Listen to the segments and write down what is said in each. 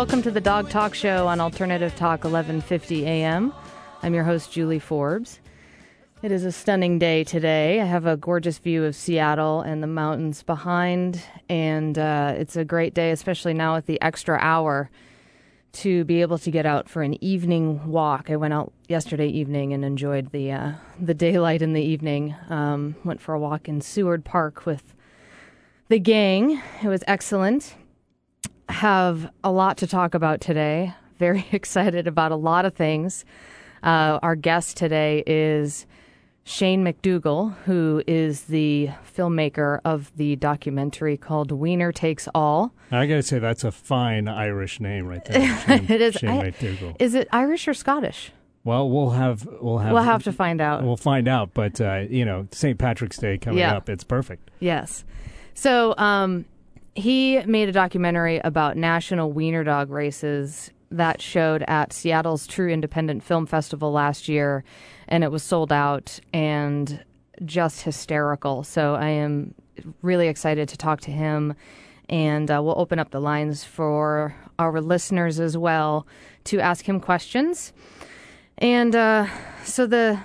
Welcome to the Dog Talk Show on Alternative Talk 1150 AM. I'm your host, Julie Forbes. It is a stunning day today. I have a gorgeous view of Seattle and the mountains behind, and it's a great day, especially now with the extra hour, to be able to get out for an evening walk. I went out yesterday evening and enjoyed the daylight in the evening. Went for a walk in Seward Park with the gang. It was excellent. Have a lot to talk about today. Very excited about a lot of things. Our guest today is Shane McDougall, who is the filmmaker of the documentary called Wiener Takes All. I got to say, that's a fine Irish name right there. Shane, it is. Shane McDougall. Is it Irish or Scottish? Well, we'll have to find out. We'll find out, but St. Patrick's Day coming up, it's perfect. Yes. So, he made a documentary about national wiener dog races that showed at Seattle's True Independent Film Festival last year, and it was sold out and just hysterical. So I am really excited to talk to him, and we'll open up the lines for our listeners as well to ask him questions. And so the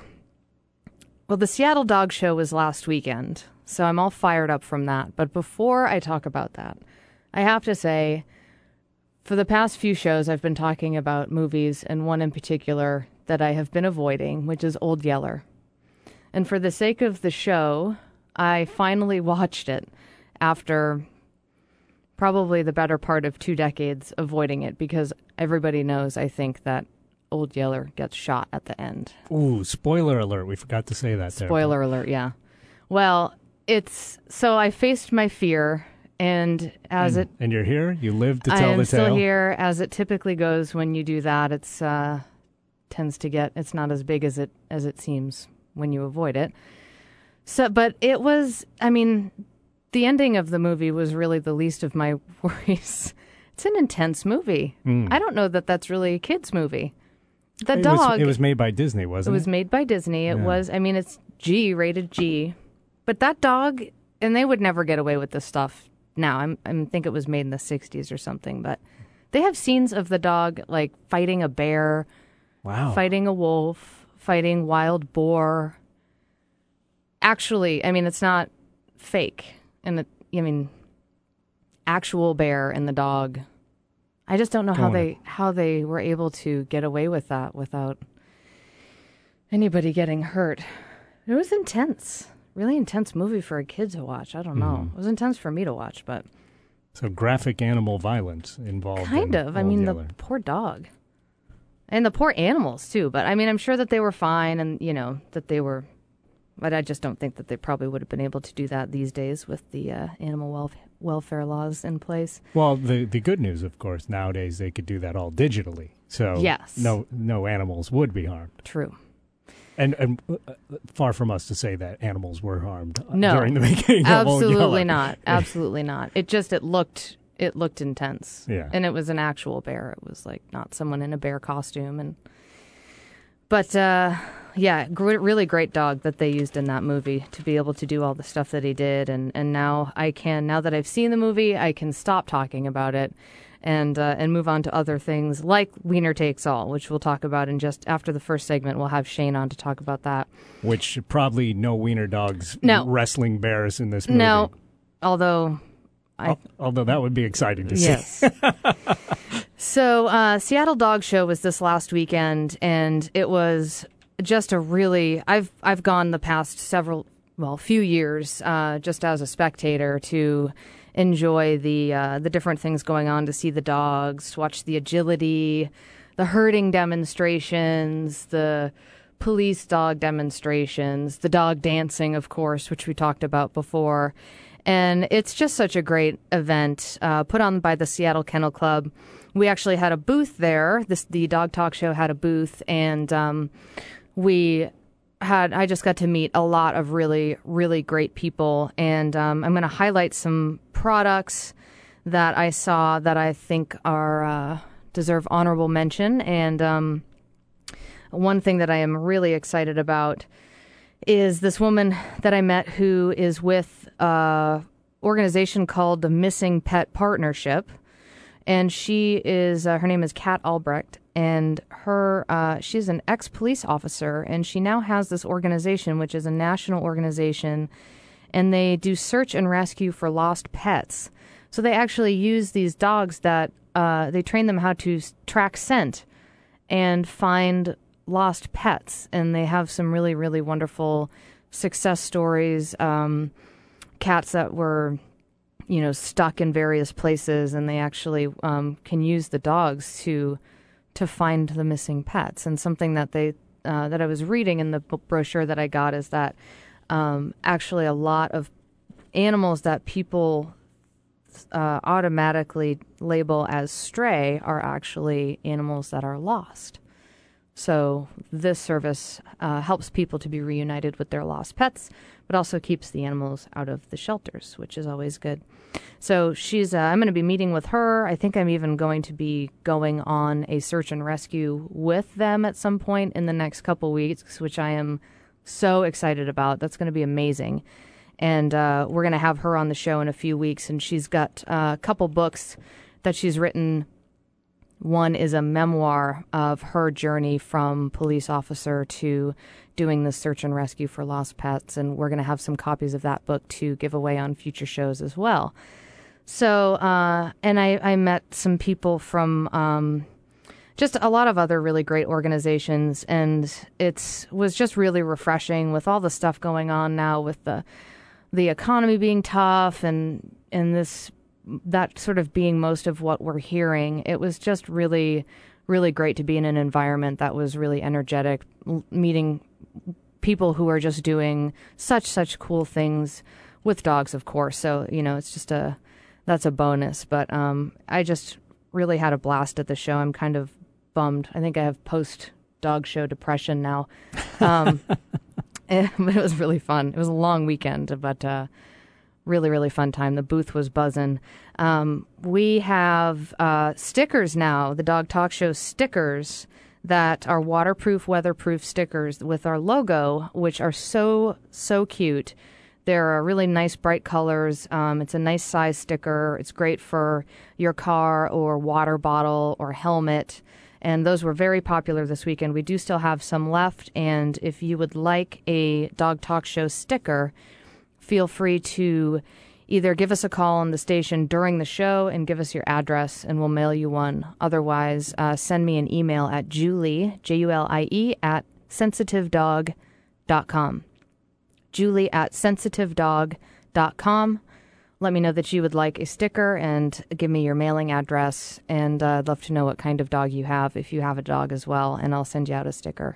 Seattle Dog Show was last weekend. So I'm all fired up from that. But before I talk about that, I have to say, for the past few shows, I've been talking about movies, and one in particular that I have been avoiding, which is Old Yeller. And for the sake of the show, I finally watched it after probably the better part of 2 decades avoiding it, because everybody knows, I think, that Old Yeller gets shot at the end. Ooh, spoiler alert. We forgot to say that there. Spoiler alert, yeah. Well, so I faced my fear, and and you're here? You live to tell the tale? I am still here. As it typically goes when you do that, it's it's not as big as it seems when you avoid it. So, but it was, the ending of the movie was really the least of my worries. It's an intense movie. I don't know that that's really a kid's movie. It was made by Disney, wasn't it? It was made by Disney. It was, it's rated G. But that dog, and they would never get away with this stuff now. I think it was made in the 60s or something. But they have scenes of the dog, like, fighting a bear, fighting a wolf, fighting wild boar. Actually, it's not fake. And actual bear and the dog. I just don't know how they were able to get away with that without anybody getting hurt. It was intense. Really intense movie for a kid to watch. I don't know. It was intense for me to watch, but... So graphic animal violence involved. Kind of. The poor dog. And the poor animals, too. But, I'm sure that they were fine and, that they were... But I just don't think that they probably would have been able to do that these days with the animal welfare laws in place. Well, the good news, of course, nowadays they could do that all digitally. So yes. No animals would be harmed. True. And far from us to say that animals were harmed during the making of Old Yeller. Absolutely not. Absolutely not. It looked intense. Yeah. And it was an actual bear. It was like not someone in a bear costume. But really great dog that they used in that movie to be able to do all the stuff that he did. And now now that I've seen the movie, I can stop talking about it and move on to other things like Wiener Takes All, which we'll talk about in just after the first segment. We'll have Shane on to talk about that. Which probably no wiener dogs wrestling bears in this movie. No, although that would be exciting to see. Yes. So Seattle Dog Show was this last weekend, and it was just a really... I've gone the past few years just as a spectator to enjoy the different things going on, to see the dogs, to watch the agility, the herding demonstrations, the police dog demonstrations, the dog dancing, of course, which we talked about before. And it's just such a great event put on by the Seattle Kennel Club. We actually had a booth there. The Dog Talk Show had a booth, and I just got to meet a lot of really, really great people. And I'm going to highlight some products that I saw that I think are deserve honorable mention. And one thing that I am really excited about is this woman that I met who is with an organization called the Missing Pet Partnership. And she is, her name is Kat Albrecht, and she's an ex-police officer, and she now has this organization, which is a national organization, and they do search and rescue for lost pets. So they actually use these dogs that, they train them how to track scent and find lost pets, and they have some really, really wonderful success stories, cats that were, stuck in various places, and they actually can use the dogs to find the missing pets. And something that that I was reading in the brochure that I got is that actually a lot of animals that people automatically label as stray are actually animals that are lost. So this service helps people to be reunited with their lost pets, but also keeps the animals out of the shelters, which is always good. So I'm going to be meeting with her. I think I'm even going to be going on a search and rescue with them at some point in the next couple weeks, which I am so excited about. That's going to be amazing. And we're going to have her on the show in a few weeks, and she's got a couple books that she's written. One is a memoir of her journey from police officer to doing the search and rescue for lost pets, and we're going to have some copies of that book to give away on future shows as well. So, and I met some people from just a lot of other really great organizations, and it was just really refreshing with all the stuff going on now with the economy being tough and that sort of being most of what we're hearing. It was just really, really great to be in an environment that was really energetic, meeting people who are just doing such cool things with dogs, of course. So, it's just that's a bonus. But I just really had a blast at the show. I'm kind of bummed. I think I have post-dog show depression now. But it was really fun. It was a long weekend, but really, really fun time. The booth was buzzing. We have stickers now, the Dog Talk Show stickers that are waterproof, weatherproof stickers with our logo, which are so cute. They're really nice, bright colors. It's a nice size sticker. It's great for your car or water bottle or helmet. And those were very popular this weekend. We do still have some left. And if you would like a Dog Talk Show sticker, feel free to either give us a call on the station during the show and give us your address, and we'll mail you one. Otherwise, send me an email at Julie, Julie, at sensitivedog.com. Julie at sensitivedog.com. Let me know that you would like a sticker and give me your mailing address. And I'd love to know what kind of dog you have, if you have a dog as well, and I'll send you out a sticker.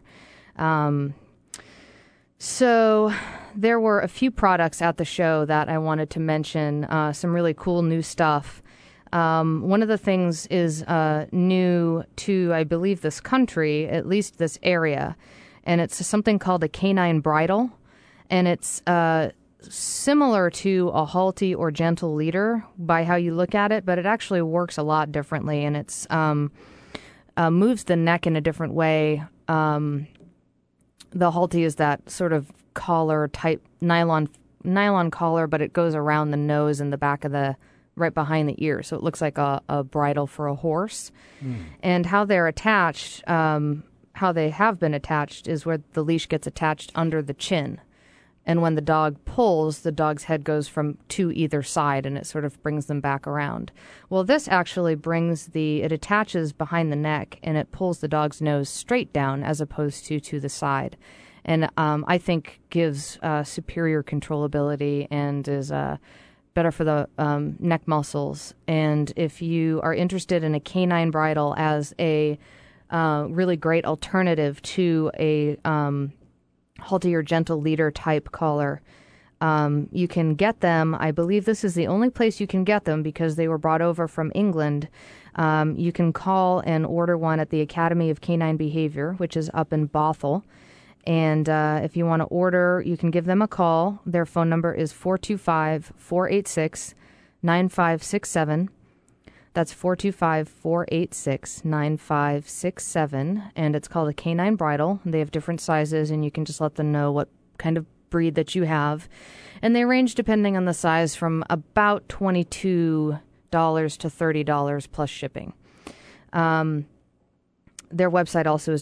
So there were a few products at the show that I wanted to mention, some really cool new stuff. One of the things is new to, I believe, this country, at least this area, and it's something called a canine bridle, and it's similar to a Halti or Gentle Leader by how you look at it, but it actually works a lot differently, and it's moves the neck in a different way. The Halti is that sort of collar type nylon collar, but it goes around the nose and the back of right behind the ear, so it looks like a bridle for a horse. And how they're attached, how they have been attached, is where the leash gets attached under the chin. And when the dog pulls, the dog's head goes to either side, and it sort of brings them back around. Well, this actually it attaches behind the neck, and it pulls the dog's nose straight down as opposed to the side. And I think gives superior controllability and is better for the neck muscles. And if you are interested in a canine bridle as a really great alternative to a Halti or Gentle Leader type collar, you can get them. I believe this is the only place you can get them because they were brought over from England. You can call and order one at the Academy of Canine Behavior, which is up in Bothell. And if you want to order, you can give them a call. Their phone number is 425-486-9567. That's 425-486-9567. And it's called a canine bridle. They have different sizes, and you can just let them know what kind of breed that you have. And they range, depending on the size, from about $22 to $30 plus shipping. Their website also is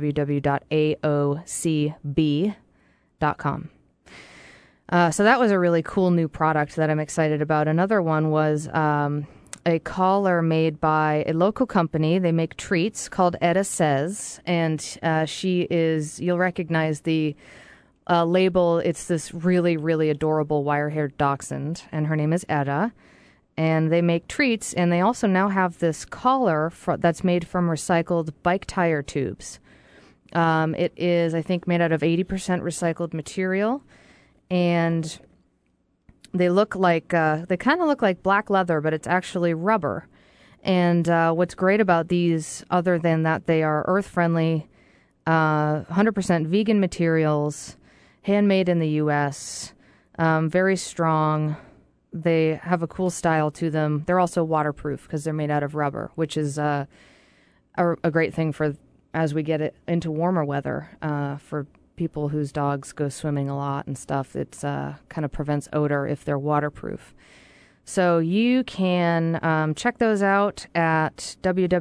www.aocb.com. So that was a really cool new product that I'm excited about. Another one was a collar made by a local company. They make treats called Etta Says, and you'll recognize the label. It's this really, really adorable wire-haired dachshund, and her name is Etta. And they make treats, and they also now have this collar that's made from recycled bike tire tubes. It is, I think, made out of 80% recycled material, and they kind of look like black leather, but it's actually rubber. And what's great about these, other than that they are earth-friendly, 100% vegan materials, handmade in the U.S., very strong. They have a cool style to them. They're also waterproof because they're made out of rubber, which is a great thing for as we get it into warmer weather for people whose dogs go swimming a lot and stuff. It's kind of prevents odor if they're waterproof. So you can check those out at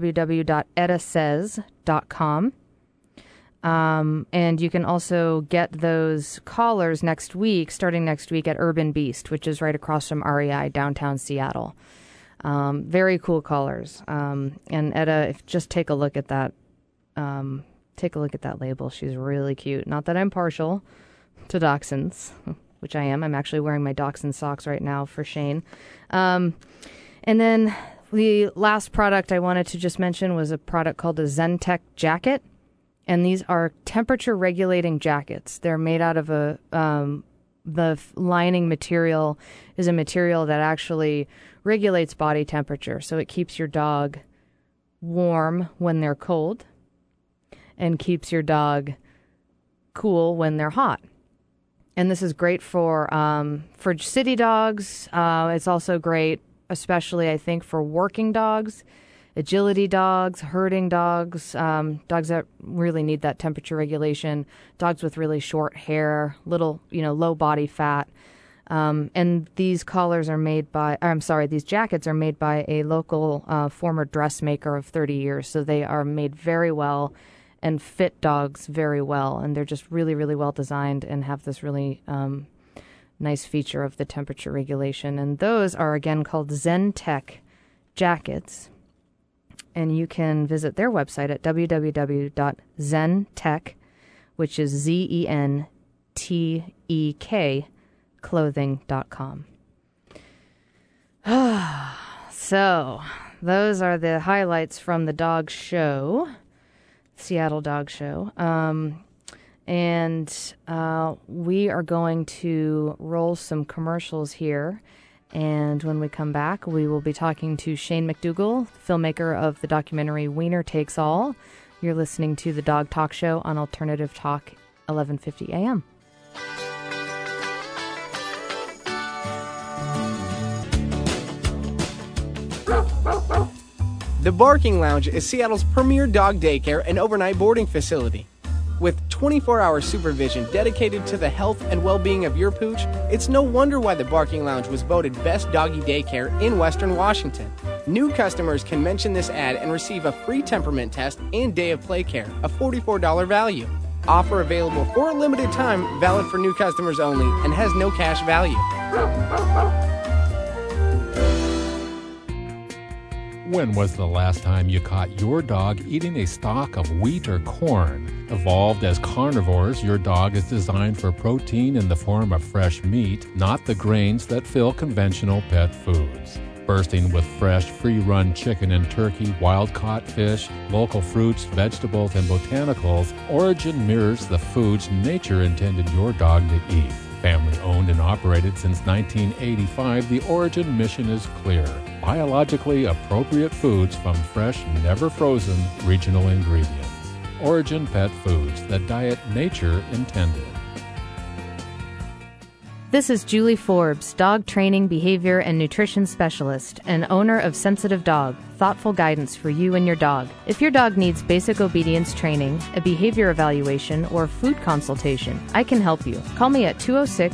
www.ettasays.com. And you can also get those collars starting next week at Urban Beast, which is right across from REI, downtown Seattle. Very cool collars. And Etta, just take a look at that. Take a look at that label. She's really cute. Not that I'm partial to dachshunds, which I am. I'm actually wearing my dachshund socks right now for Shane. And then the last product I wanted to just mention was a product called a ZenTech jacket. And these are temperature-regulating jackets. They're made out of the lining material is a material that actually regulates body temperature. So it keeps your dog warm when they're cold and keeps your dog cool when they're hot. And this is great for city dogs. It's also great, especially, I think, for working dogs, agility dogs, herding dogs, dogs that really need that temperature regulation, dogs with really short hair, low body fat. And these collars are these jackets are made by a local former dressmaker of 30 years. So they are made very well and fit dogs very well. And they're just really, really well designed and have this really nice feature of the temperature regulation. And those are, again, called ZenTech jackets. And you can visit their website at www.zentech, which is ZENTEK, clothing.com. So, those are the highlights from the dog show, Seattle Dog Show. And we are going to roll some commercials here. And when we come back, we will be talking to Shane McDougall, filmmaker of the documentary Wiener Takes All. You're listening to the Dog Talk Show on Alternative Talk, 1150 AM. The Barking Lounge is Seattle's premier dog daycare and overnight boarding facility. With 24-hour supervision dedicated to the health and well-being of your pooch, it's no wonder why the Barking Lounge was voted Best Doggy Daycare in Western Washington. New customers can mention this ad and receive a free temperament test and day of play care, a $44 value. Offer available for a limited time, valid for new customers only, and has no cash value. When was the last time you caught your dog eating a stalk of wheat or corn? Evolved as carnivores, your dog is designed for protein in the form of fresh meat, not the grains that fill conventional pet foods. Bursting with fresh, free-run chicken and turkey, wild-caught fish, local fruits, vegetables, and botanicals, Origin mirrors the foods nature intended your dog to eat. Family-owned and operated since 1985, the Origin mission is clear. Biologically appropriate foods from fresh, never frozen, regional ingredients. Origin Pet Foods, the diet nature intended. This is Julie Forbes, dog training, behavior, and nutrition specialist and owner of Sensitive Dog, thoughtful guidance for you and your dog. If your dog needs basic obedience training, a behavior evaluation, or food consultation, I can help you. Call me at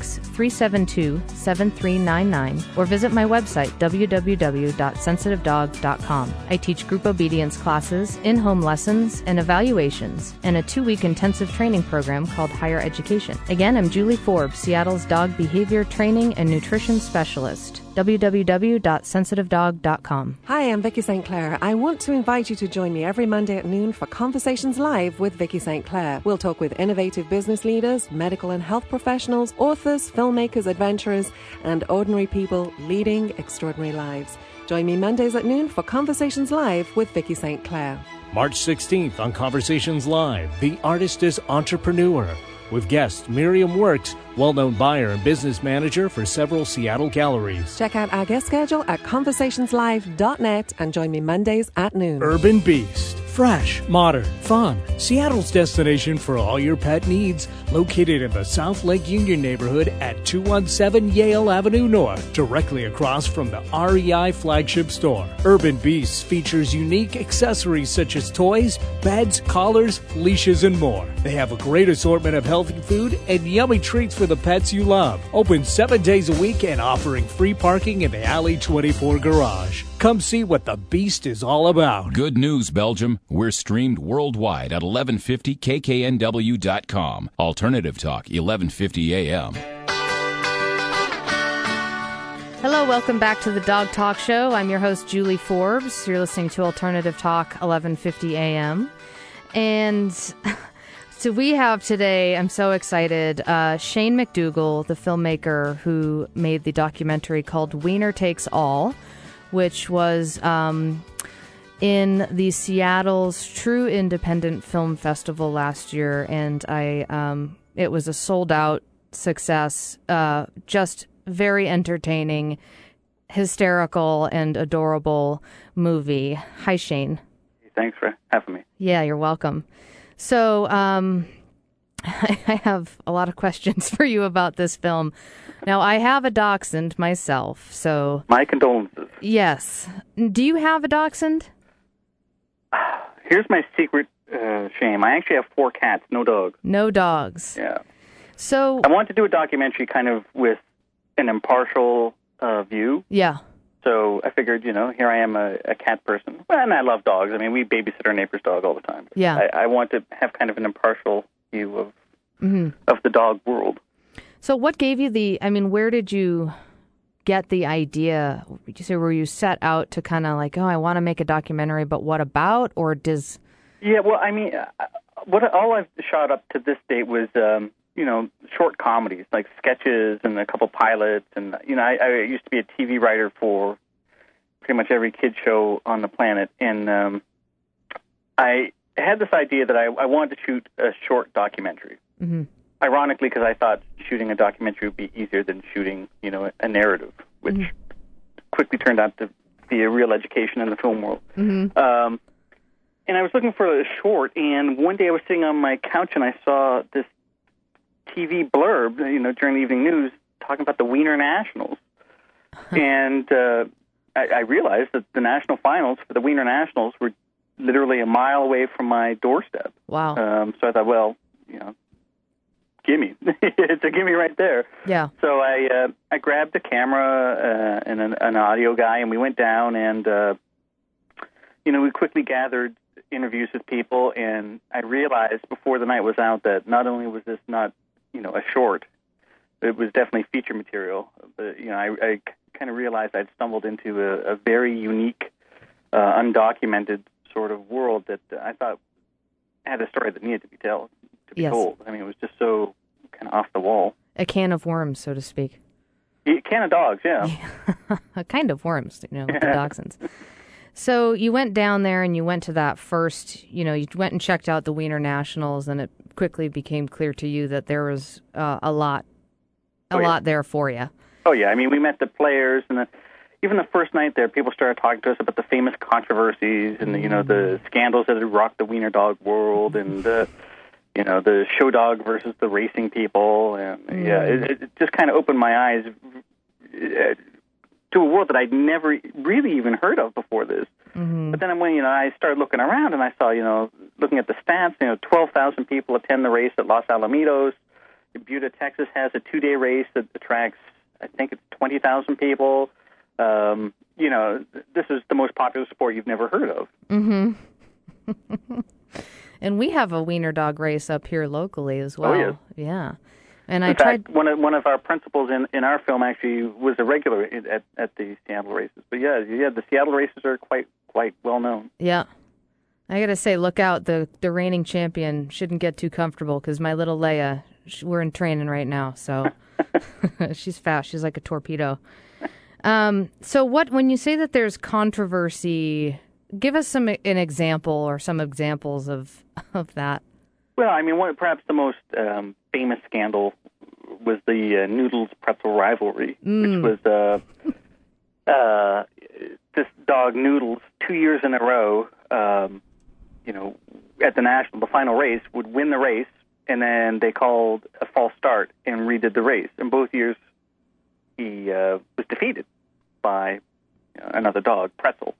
206-372-7399 or visit my website, www.sensitivedog.com. I teach group obedience classes, in-home lessons, and evaluations, and a 2-week intensive training program called Higher Education. Again, I'm Julie Forbes, Seattle's dog behavior training and nutrition specialist. www.sensitivedog.com. Hi, I'm Vicky St. Clair. I want to invite you to join me every Monday at noon for Conversations Live with Vicky St. Clair. We'll talk with innovative business leaders, medical and health professionals, authors, filmmakers, adventurers, and ordinary people leading extraordinary lives. Join me Mondays at noon for Conversations Live with Vicky St. Clair. March 16th on Conversations Live, The Artist is Entrepreneur, with guest Miriam Works, well-known buyer and business manager for several Seattle galleries. Check out our guest schedule at conversationslive.net and join me Mondays at noon. Urban Beast. Fresh, modern, fun. Seattle's destination for all your pet needs. Located in the South Lake Union neighborhood at 217 Yale Avenue North, directly across from the REI flagship store. Urban Beasts features unique accessories such as toys, beds, collars, leashes, and more. They have a great assortment of healthy food and yummy treats for the pets you love. Open 7 days a week and offering free parking in the Alley 24 garage. Come see what the Beast is all about. Good news, Belgium. We're streamed worldwide at 1150kknw.com. Alternative Talk, 1150 AM. Hello, welcome back to the Dog Talk Show. I'm your host, Julie Forbes. You're listening to Alternative Talk, 1150 AM. And so we have today, I'm so excited, Shane McDougall, the filmmaker who made the documentary called Wiener Takes All, which was in the Seattle's True Independent Film Festival last year, and it was a sold-out success, just very entertaining, hysterical, and adorable movie. Hi, Shane. Thanks for having me. Yeah, you're welcome. So I have a lot of questions for you about this film. Now, I have a dachshund myself, so... My condolences. Yes. Do you have a dachshund? Here's my secret shame. I actually have 4 cats, no dogs. No dogs. Yeah. So... I want to do a documentary kind of with an impartial view. Yeah. So I figured, here I am, a cat person. Well, and I love dogs. I mean, we babysit our neighbor's dog all the time. Yeah. I want to have kind of an impartial view of the dog world. So what gave you where did you get the idea? Were you set out to kind of like, I want to make a documentary, but what about? Or does... Yeah, well, I mean, all I've shot up to this date was, short comedies, like sketches and a couple pilots. And, I used to be a TV writer for pretty much every kid show on the planet. And I had this idea that I wanted to shoot a short documentary. Mm-hmm. Ironically, because I thought shooting a documentary would be easier than shooting, a narrative, which quickly turned out to be a real education in the film world. Mm-hmm. And I was looking for a short, and one day I was sitting on my couch and I saw this TV blurb, during the evening news, talking about the Wiener Nationals. And I realized that the national finals for the Wiener Nationals were literally a mile away from my doorstep. Wow. So I thought, well, gimme. It's a gimme right there. Yeah. So I grabbed a camera and an audio guy, and we went down, and we quickly gathered interviews with people, and I realized before the night was out that not only was this not a short, it was definitely feature material. But I kind of realized I'd stumbled into a very unique, undocumented sort of world that I thought had a story that needed to be told. Yes. Told. I mean, it was just so kind of off the wall. A can of worms, so to speak. A can of dogs, yeah. A kind of worms, with the dachshunds. So you went down there and you went to that first, you went and checked out the Wiener Nationals, and it quickly became clear to you that there was a lot there for you. Oh, yeah. I mean, we met the players, and even the first night there, people started talking to us about the famous controversies and, the scandals that had rocked the Wiener dog world, and the show dog versus the racing people. And, yeah, it just kind of opened my eyes to a world that I'd never really even heard of before this. Mm-hmm. But then when I started looking around and I saw, looking at the stats, 12,000 people attend the race at Los Alamitos. Buda, Texas has a 2-day race that attracts, I think it's 20,000 people. This is the most popular sport you've never heard of. Mm-hmm. And we have a wiener dog race up here locally as well. Oh, yes. Yeah. And in fact, one of our principals in our film actually was a regular at the Seattle races. But yeah, the Seattle races are quite well known. Yeah. I got to say, look out. The reigning champion shouldn't get too comfortable because my little Leia, we're in training right now. So she's fast. She's like a torpedo. So when you say that there's controversy, give us an example or some examples of that. Well, I mean, perhaps the most famous scandal was the Noodles pretzel rivalry, which was this dog Noodles 2 years in a row, at the final race, would win the race, and then they called a false start and redid the race. And both years he was defeated by another dog, Pretzel.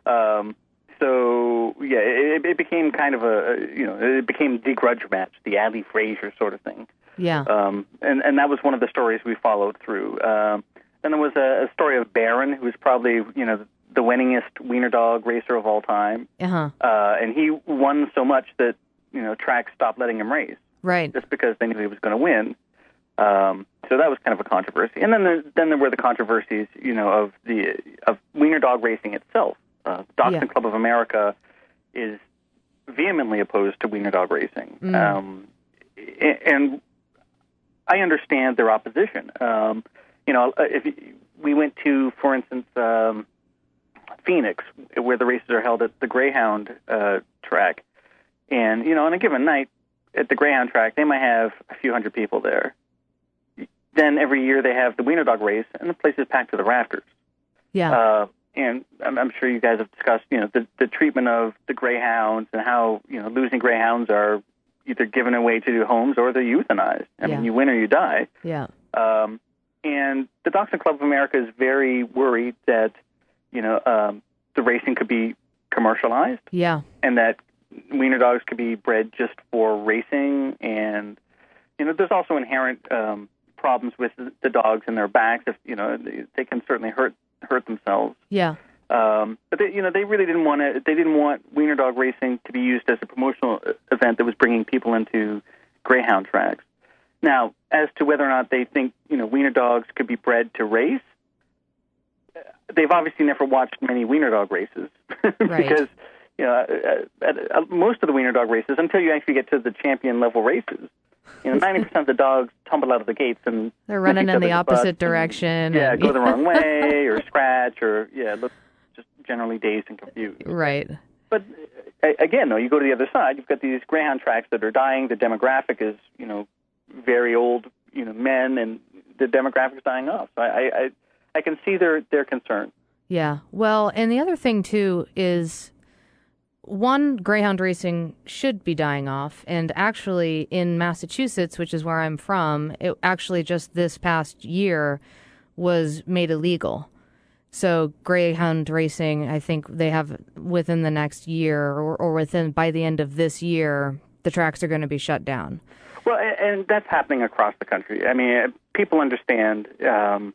So yeah, it became kind of it became the grudge match, the Ali Frazier sort of thing. Yeah. And that was one of the stories we followed through. Then there was a story of Barron, who was probably the winningest wiener dog racer of all time. Uh-huh. And he won so much that tracks stopped letting him race. Right. Just because they knew he was going to win. So that was kind of a controversy. And then there were the controversies, of wiener dog racing itself. Dachshund Club of America is vehemently opposed to wiener dog racing. And I understand their opposition. If we went to, for instance, Phoenix, where the races are held at the Greyhound track, and, on a given night at the Greyhound track, they might have a few hundred people there. Then every year they have the wiener dog race, and the place is packed to the rafters. Yeah. And I'm sure you guys have discussed, the treatment of the greyhounds and how, losing greyhounds are either given away to homes or they're euthanized. I mean, you win or you die. Yeah. And the Dachshund Club of America is very worried that, the racing could be commercialized. Yeah. And that wiener dogs could be bred just for racing. And, there's also inherent problems with the dogs in their backs. If, they can certainly hurt themselves. Yeah. But they really didn't want to. They didn't want wiener dog racing to be used as a promotional event that was bringing people into greyhound tracks. Now, as to whether or not they think wiener dogs could be bred to race, they've obviously never watched many wiener dog races because at most of the wiener dog races, until you actually get to the champion level races, 90% of the dogs tumble out of the gates and they're running in the opposite direction. Go the wrong way or scratch or look just generally dazed and confused. Right. But again, though, you go to the other side, you've got these greyhound tracks that are dying. The demographic is very old men, and the demographic is dying off. So I can see their concern. Yeah. Well, and the other thing too is, one, greyhound racing should be dying off. And actually in Massachusetts, which is where I'm from, it actually just this past year was made illegal. So greyhound racing, I think they have within the next year or by the end of this year, the tracks are going to be shut down. Well, and that's happening across the country. I mean, people understand, that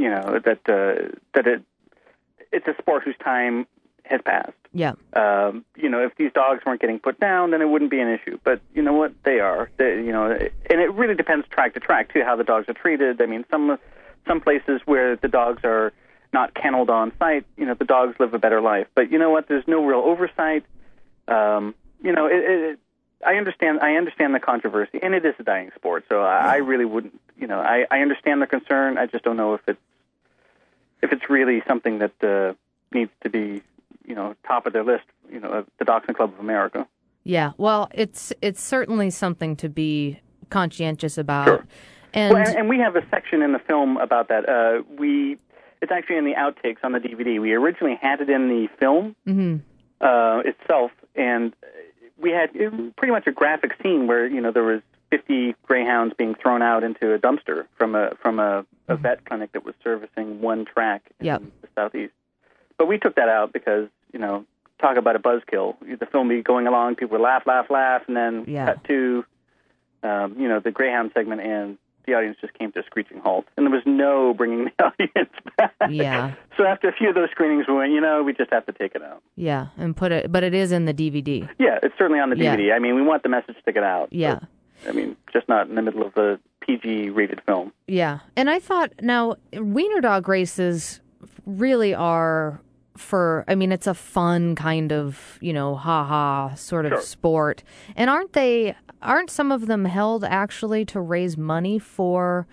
it's a sport whose time has passed. Yeah. If these dogs weren't getting put down, then it wouldn't be an issue. But you know what? They are. And it really depends track to track too how the dogs are treated. I mean, some places where the dogs are not kenneled on site, the dogs live a better life. But you know what? There's no real oversight. I understand the controversy, and it is a dying sport. So I really wouldn't. I understand the concern. I just don't know if it's really something that needs to be top of their list, of the Dachshund Club of America. Yeah, well, it's certainly something to be conscientious about. Sure. And we have a section in the film about that. It's actually in the outtakes on the DVD. We originally had it in the film itself, and we had pretty much a graphic scene where there was 50 greyhounds being thrown out into a dumpster from a vet clinic that was servicing one track in the southeast. But we took that out because, talk about a buzzkill. The film be going along, people would laugh, and then cut to, the greyhound segment, and the audience just came to a screeching halt. And there was no bringing the audience back. Yeah. So after a few of those screenings, we went, we just have to take it out. Yeah, and but it is in the DVD. Yeah, it's certainly on the DVD. Yeah. I mean, we want the message to get out. Yeah. But, just not in the middle of a PG-rated film. Yeah. And I thought, now, wiener dog races really are it's a fun kind of, ha-ha sort of sport. And aren't some of them held actually to raise money for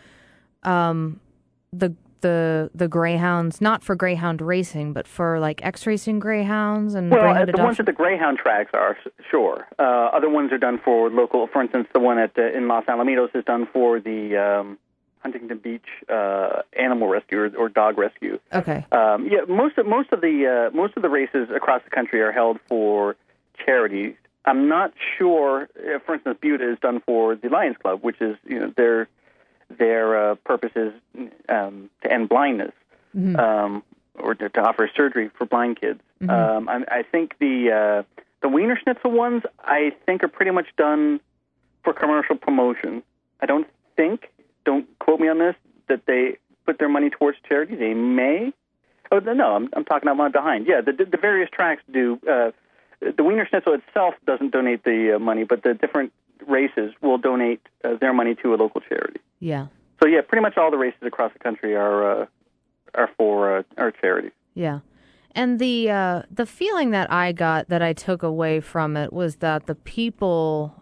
the greyhounds, not for greyhound racing, but for like X-racing greyhounds and greyhound adoption? Ones at the greyhound tracks are, sure. Other ones are done for local, for instance, the one in Los Alamitos is done for the Huntington Beach animal rescue or dog rescue. Okay. Most of the races across the country are held for charities. I'm not sure. For instance, Butte is done for the Lions Club, which is their purpose is to end blindness, or to offer surgery for blind kids. I think the Wiener Schnitzel ones I think are pretty much done for commercial promotion. I don't quote me on this, that they put their money towards charity. They may. Oh, no, I'm talking about behind. Yeah, the various tracks do. The Wiener Schnitzel itself doesn't donate the money, but the different races will donate their money to a local charity. Yeah. So, yeah, pretty much all the races across the country are for charities. Yeah. And the feeling that I got, that I took away from it, was that the people...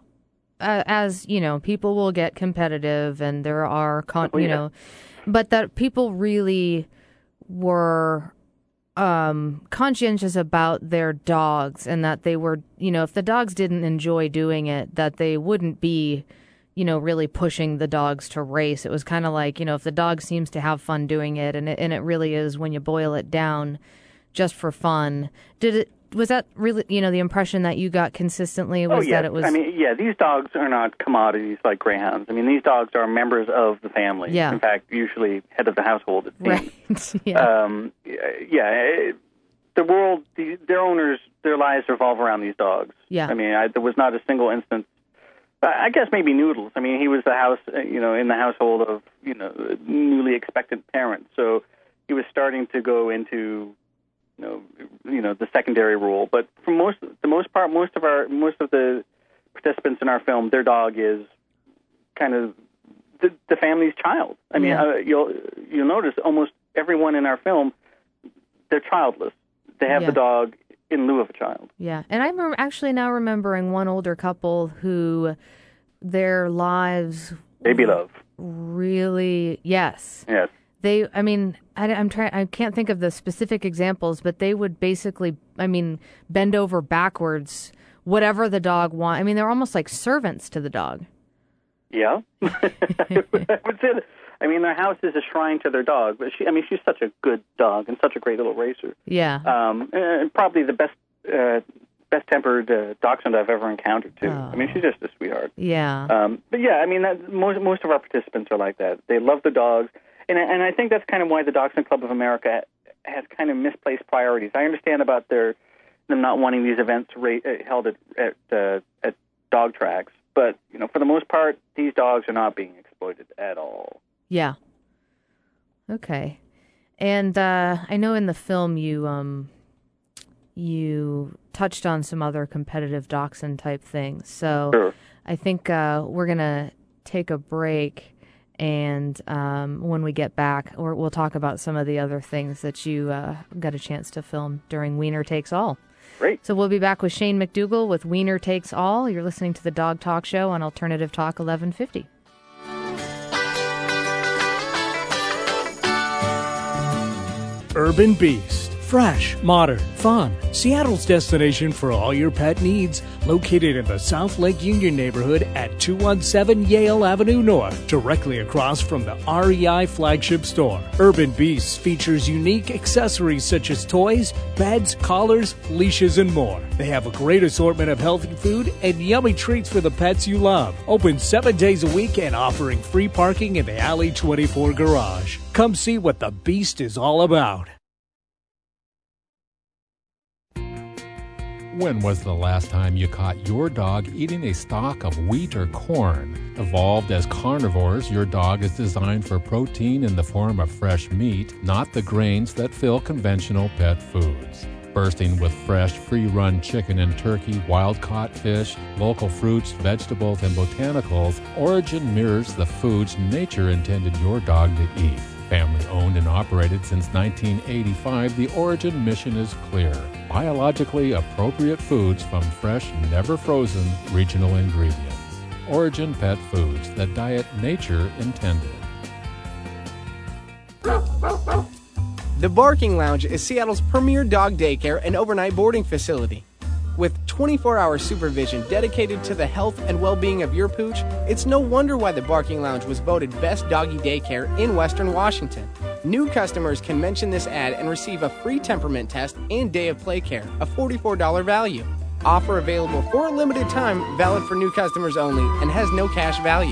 people will get competitive, and there are, but that people really were conscientious about their dogs, and that they were, if the dogs didn't enjoy doing it, that they wouldn't be, really pushing the dogs to race. It was kind of like, if the dog seems to have fun doing it, and it really is, when you boil it down, just for fun. Was that really, the impression that you got consistently? That it was? These dogs are not commodities like greyhounds. These dogs are members of the family. Yeah. In fact, usually head of the household, it seems. Right. Yeah. The world, their owners, their lives revolve around these dogs. Yeah. There was not a single instance. I guess maybe Noodles. He was the house, in the household of, newly expectant parents. So he was starting to go into, the secondary role. But for the most part, most of the participants in our film, their dog is kind of the family's child. You'll notice almost everyone in our film, they're childless. They have the dog in lieu of a child. Yeah, and I'm actually now remembering one older couple who their lives... Baby love. Really, yes. Yes. They, I can't think of the specific examples, but they would basically, bend over backwards, whatever the dog wants. They're almost like servants to the dog. Yeah. I would say that. Their house is a shrine to their dog, but she's such a good dog and such a great little racer. Yeah. And probably the best-tempered dachshund I've ever encountered, too. Oh. She's just a sweetheart. Yeah. But yeah, most of our participants are like that. They love the dogs. And I think that's kind of why the Dachshund Club of America has kind of misplaced priorities. I understand about them not wanting these events held at dog tracks, but for the most part, these dogs are not being exploited at all. Yeah. Okay. And I know in the film you touched on some other competitive dachshund type things. So sure. I think we're gonna take a break. And when we get back, we'll talk about some of the other things that you got a chance to film during Wiener Takes All. Great. So we'll be back with Shane McDougall with Wiener Takes All. You're listening to the Dog Talk Show on Alternative Talk 1150. Urban Beast, Fresh, modern, fun. Seattle's destination for all your pet needs. Located in the South Lake Union neighborhood at 217 Yale Avenue North, directly across from the REI flagship store. Urban Beasts features unique accessories such as toys, beds, collars, leashes, and more. They have a great assortment of healthy food and yummy treats for the pets you love. Open 7 days a week and offering free parking in the Alley 24 garage. Come see what the Beast is all about. When was the last time you caught your dog eating a stalk of wheat or corn? Evolved as carnivores, your dog is designed for protein in the form of fresh meat, not the grains that fill conventional pet foods. Bursting with fresh, free-run chicken and turkey, wild-caught fish, local fruits, vegetables, and botanicals, Origin mirrors the foods nature intended your dog to eat. Family-owned and operated since 1985, the Origin mission is clear. Biologically appropriate foods from fresh, never frozen, regional ingredients. Origin Pet Foods, the diet nature intended. The Barking Lounge is Seattle's premier dog daycare and overnight boarding facility. With 24-hour supervision dedicated to the health and well-being of your pooch, it's no wonder why the Barking Lounge was voted Best Doggy Daycare in Western Washington. New customers can mention this ad and receive a free temperament test and day of play care, a $44 value. Offer available for a limited time, valid for new customers only, and has no cash value.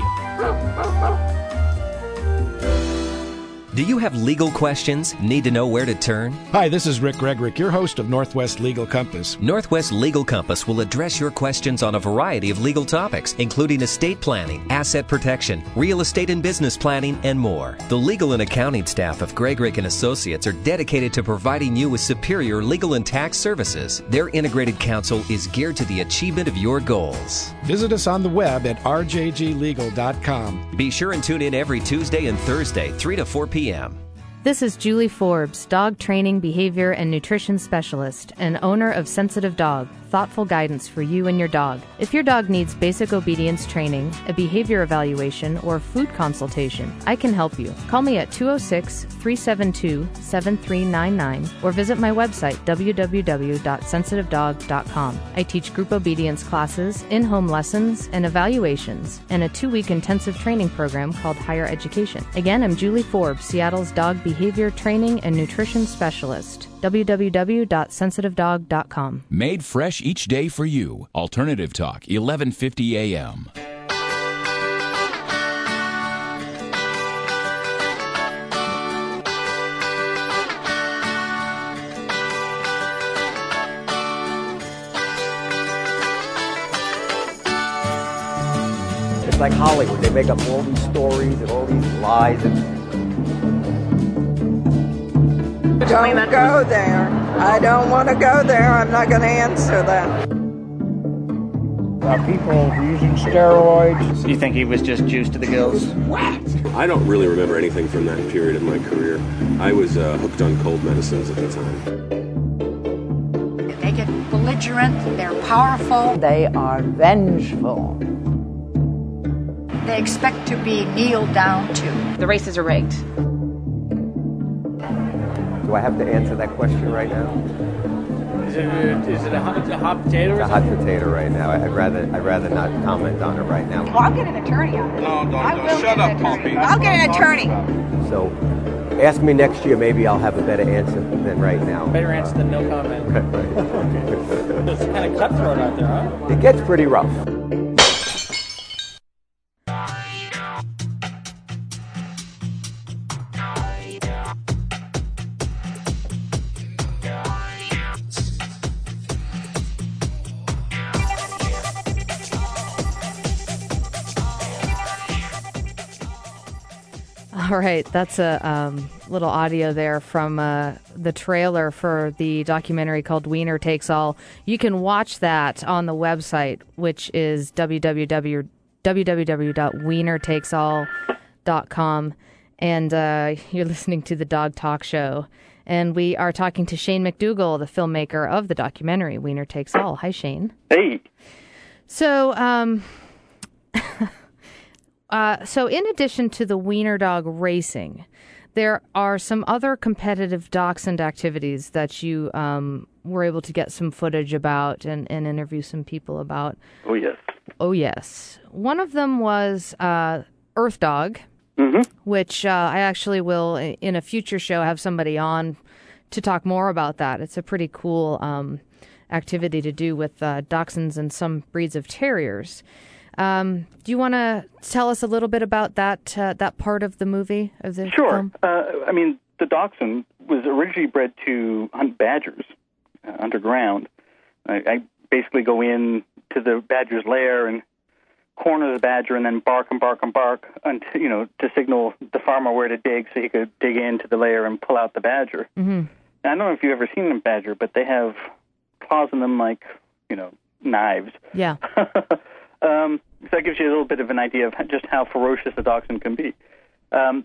Do you have legal questions? Need to know where to turn? Hi, this is Rick Gregrick, your host of Northwest Legal Compass. Northwest Legal Compass will address your questions on a variety of legal topics, including estate planning, asset protection, real estate and business planning, and more. The legal and accounting staff of Gregrick & Associates are dedicated to providing you with superior legal and tax services. Their integrated counsel is geared to the achievement of your goals. Visit us on the web at rjglegal.com. Be sure and tune in every Tuesday and Thursday, 3 to 4 p.m. This is Julie Forbes, dog training, behavior, and nutrition specialist and owner of Sensitive Dog, thoughtful guidance for you and your dog. If your dog needs basic obedience training, a behavior evaluation, or food consultation, I can help you. Call me at 206-372-7399 or visit my website, www.sensitivedog.com. I teach group obedience classes, in-home lessons, and evaluations, and a 2-week intensive training program called Higher Education. Again, I'm Julie Forbes, Seattle's dog behavior training and nutrition specialist. www.sensitivedog.com. Made fresh each day for you. Alternative Talk, 1150 AM. It's like Hollywood. They make up all these stories and all these lies and Don't go there. I don't want to go there. I'm not going to answer that. Are people using steroids? Do you think he was just juiced to the gills? What? I don't really remember anything from that period of my career. I was hooked on cold medicines at the time. They get belligerent. They're powerful. They are vengeful. They expect to be kneeled down to. The races are rigged. Do I have to answer that question right now? Is it a hot potato? It's a hot potato right now. I'd rather not comment on it right now. Well, I'll get an attorney on it. No, shut up, Poppy. I'll get an attorney. So, ask me next year. Maybe I'll have a better answer than right now. Better answer than no comment. It's kind of cutthroat out there, huh? It gets pretty rough. All right, that's a little audio there from the trailer for the documentary called Wiener Takes All. You can watch that on the website, which is www.wienertakesall.com. And you're listening to the Dog Talk Show. And we are talking to Shane McDougall, the filmmaker of the documentary Wiener Takes All. Hi, Shane. Hey. So, so in addition to the wiener dog racing, There are some other competitive dachshund activities that you were able to get some footage about and interview some people about. Oh, yes. Oh, yes. One of them was Earth Dog, which I actually will, in a future show, have somebody on to talk more about that. It's a pretty cool activity to do with dachshunds and some breeds of terriers. Do you want to tell us a little bit about that part of the movie? Of the film? I mean, the dachshund was originally bred to hunt badgers underground. I basically go in to the badger's lair and corner the badger and then bark and bark and bark until, to signal the farmer where to dig so he could dig into the lair and pull out the badger. Mm-hmm. I don't know if you've ever seen a badger, but they have claws in them like, knives. Yeah. So that gives you a little bit of an idea of just how ferocious a dachshund can be. The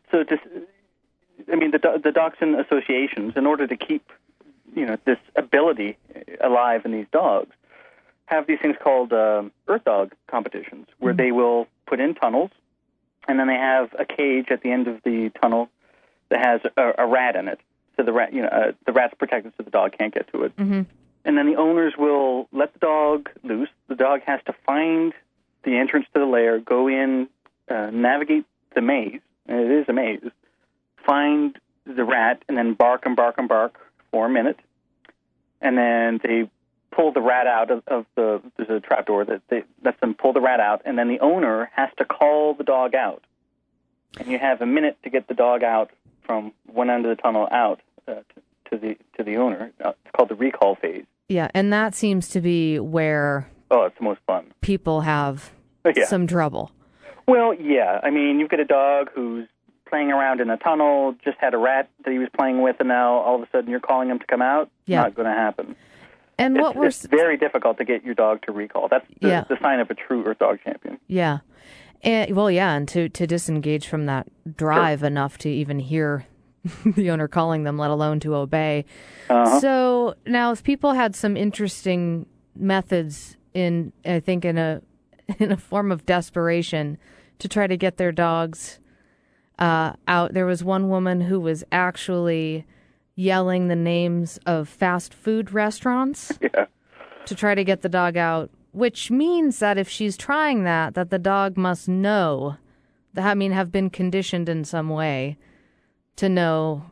dachshund associations, in order to keep, this ability alive in these dogs, have these things called Earth Dog competitions, where they will put in tunnels, and then they have a cage at the end of the tunnel that has a rat in it. So the rat's protected so the dog can't get to it. Mm-hmm. And then the owners will let the dog loose. The dog has to find the entrance to the lair, go in, navigate the maze, and it is a maze, find the rat, and then bark and bark and bark for a minute. And then they pull the rat out of there's a trapdoor that lets them pull the rat out, and then the owner has to call the dog out. And you have a minute to get the dog out from one end of the tunnel out to the owner. It's called the recall phase. Yeah, and that seems to be where it's the most fun. People have some trouble. Well, yeah. I mean, you've got a dog who's playing around in a tunnel, just had a rat that he was playing with, and now all of a sudden you're calling him to come out. Yeah. Not going to happen. And it's very difficult to get your dog to recall. That's the sign of a true Earth Dog champion. Yeah. And to disengage from that drive enough to even hear the owner calling them, let alone to obey. Uh-huh. So now, if people had some interesting methods in a form of desperation to try to get their dogs out, there was one woman who was actually yelling the names of fast food restaurants to try to get the dog out, which means that if she's trying that the dog must know, have been conditioned in some way to know,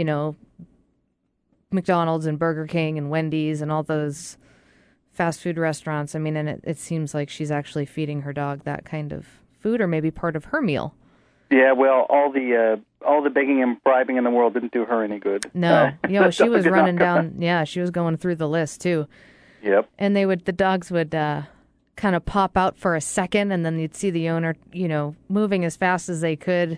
McDonald's and Burger King and Wendy's and all those fast food restaurants. I mean, and it seems like she's actually feeding her dog that kind of food, or maybe part of her meal. Yeah, well, all the begging and bribing in the world didn't do her any good. No, she was running down. Yeah, she was going through the list too. Yep. And the dogs would kind of pop out for a second, and then you'd see the owner, moving as fast as they could,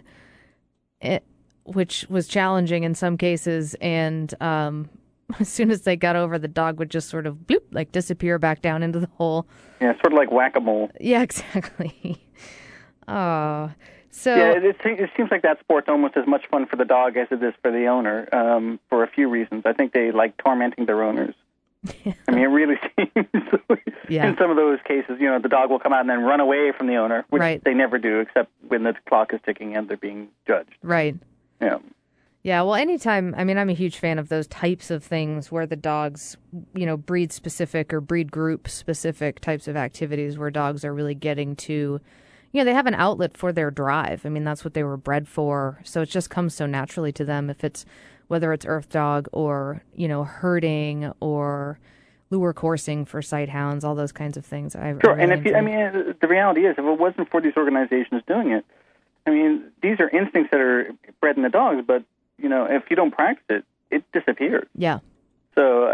which was challenging in some cases. And as soon as they got over, the dog would just sort of bloop, like disappear back down into the hole. Yeah, sort of like whack-a-mole. Yeah, exactly. Oh. So yeah, it seems like that sport's almost as much fun for the dog as it is for the owner, for a few reasons. I think they like tormenting their owners. I mean, it really seems in some of those cases, the dog will come out and then run away from the owner, which they never do, except when the clock is ticking and they're being judged. Right. Yeah. Yeah, well, anytime, I'm a huge fan of those types of things where the dogs, breed-specific or breed group-specific types of activities where dogs are really getting to, they have an outlet for their drive. I mean, that's what they were bred for. So it just comes so naturally to them, whether it's Earth Dog or, herding or lure coursing for sighthounds, all those kinds of things. Sure, and the reality is, if it wasn't for these organizations doing it, these are instincts that are bred in the dogs, but, if you don't practice it, it disappears. Yeah. So,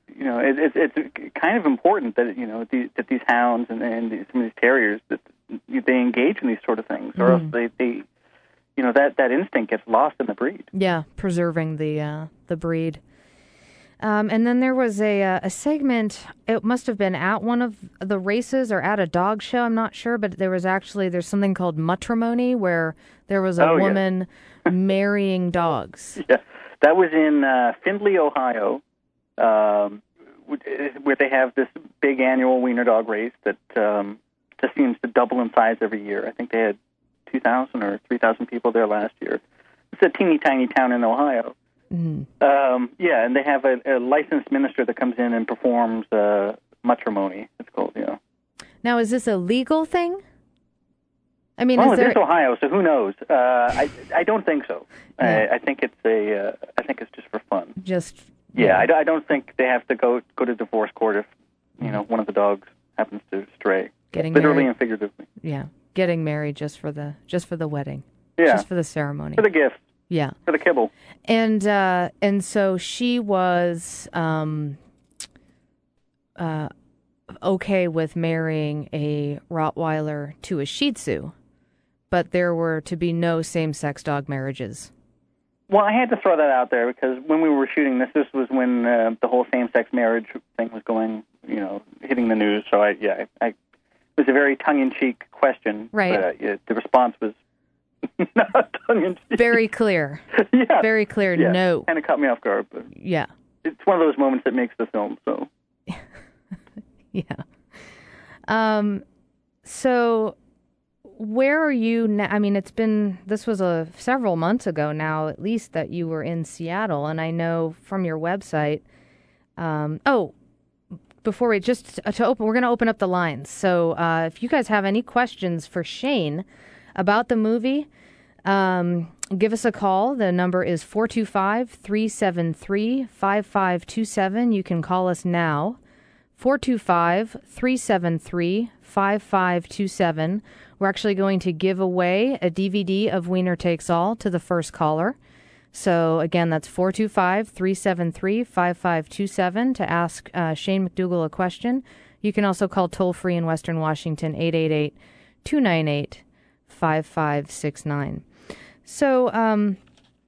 it's kind of important that, that these hounds and some of these terriers, that they engage in these sort of things, or else they that instinct gets lost in the breed. Yeah, preserving the breed. And then there was a segment, it must have been at one of the races or at a dog show, I'm not sure, but there's something called matrimony, where there was a woman marrying dogs. Yeah, that was in Findlay, Ohio, where they have this big annual wiener dog race that just seems to double in size every year. I think they had 2,000 or 3,000 people there last year. It's a teeny tiny town in Ohio. Yeah, and they have a licensed minister that comes in and performs matrimony. It's called, Now, is this a legal thing? I mean, well, it is Ohio, so who knows? I don't think so. Yeah. I think it's just for fun. I don't think they have to go to divorce court if one of the dogs happens to stray. Literally and figuratively. Yeah, getting married just for the wedding. Yeah, just for the ceremony. For the gift. Yeah, for the kibble. And so she was okay with marrying a Rottweiler to a Shih Tzu, but there were to be no same-sex dog marriages. Well, I had to throw that out there because when we were shooting this was when the whole same-sex marriage thing was going, hitting the news. So it was a very tongue-in-cheek question. Right. But, the response was not tongue-in-cheek. Very clear. Yeah. Very clear. Yeah. No. Kind of caught me off guard. But yeah. It's one of those moments that makes the film. So. Yeah. So where are you now? I mean, this was several months ago now, at least, that you were in Seattle. And I know from your website, before we're going to open up the lines. So if you guys have any questions for Shane about the movie, give us a call. The number is 425-373-5527. You can call us now. 425-373-5527. We're actually going to give away a DVD of Wiener Takes All to the first caller. So, again, that's 425-373-5527 to ask Shane McDougall a question. You can also call toll-free in Western Washington, 888-298-5569. So,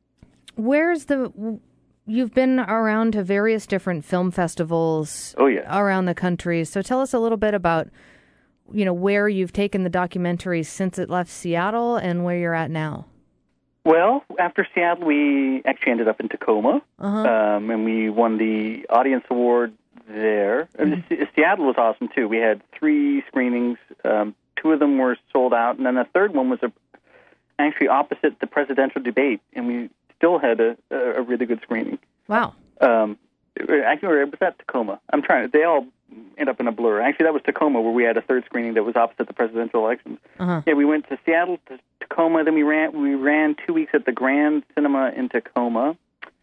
you've been around to various different film festivals around the country. So tell us a little bit about, where you've taken the documentary since it left Seattle and where you're at now. Well, after Seattle, we actually ended up in Tacoma, and we won the Audience Award there. Mm-hmm. Seattle was awesome, too. We had 3 screenings. 2 of them were sold out, and then the third one was actually opposite the presidential debate, and we still had a really good screening. Wow. Actually, it was at Tacoma. They all end up in a blur. Actually, that was Tacoma, where we had a third screening that was opposite the presidential elections. Yeah, we went to Seattle, to Tacoma, then we ran 2 weeks at the Grand Cinema in Tacoma.